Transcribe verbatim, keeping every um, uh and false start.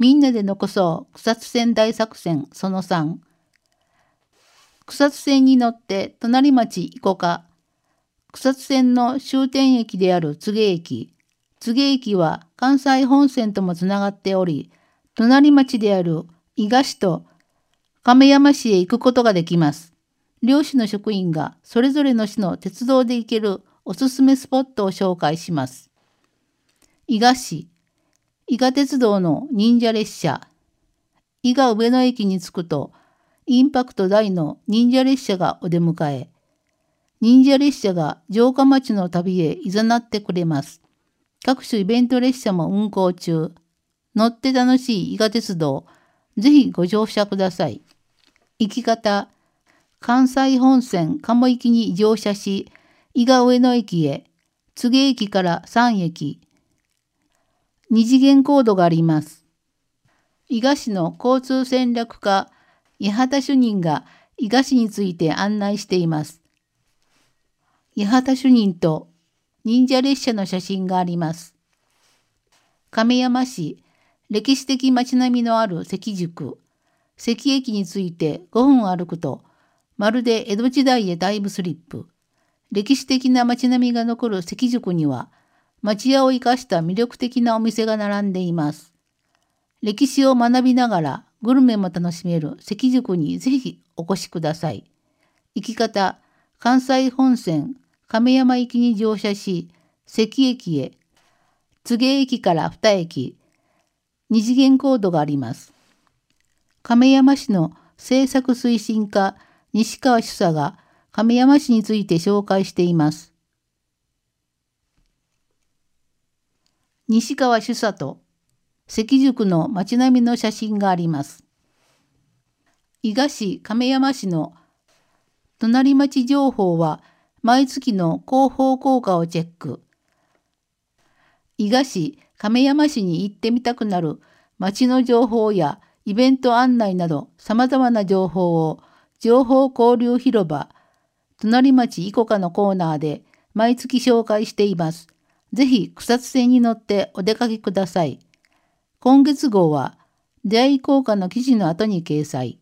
みんなで残そう草津線大作戦そのさん。草津線に乗って隣町行こか。草津線の終点駅である柘植駅。柘植駅は関西本線ともつながっており、隣町である伊賀市と亀山市へ行くことができます。両市の職員がそれぞれの市の鉄道で行けるおすすめスポットを紹介します。伊賀市、伊賀鉄道の忍者列車。伊賀上野駅に着くと、インパクト大の忍者列車がお出迎え。忍者列車が城下町の旅へ誘ってくれます。各種イベント列車も運行中。乗って楽しい伊賀鉄道、ぜひご乗車ください。行き方、関西本線鴨行きに乗車し、伊賀上野駅へ、柘植駅からさん駅。二次元コードがあります。伊賀市の交通戦略課、八幡主任が伊賀市について案内しています。八幡主任と忍者列車の写真があります。亀山市、歴史的街並みのある関宿。関駅についてごふん歩くと、まるで江戸時代へタイムスリップ。歴史的な街並みが残る関宿には、町屋を生かした魅力的なお店が並んでいます。歴史を学びながらグルメも楽しめる関宿にぜひお越しください。行き方、関西本線亀山行きに乗車し、関駅へ、柘植駅からに駅、二次元コードがあります。亀山市の政策推進課西川主査が亀山市について紹介しています。西川主査と関宿の街並みの写真があります。伊賀市亀山市の隣町情報は毎月の広報効果をチェック。伊賀市亀山市に行ってみたくなる町の情報やイベント案内など様々な情報を情報交流広場隣町いこかのコーナーで毎月紹介しています。ぜひ草津線に乗ってお出かけください。今月号は出会い効果の記事の後に掲載。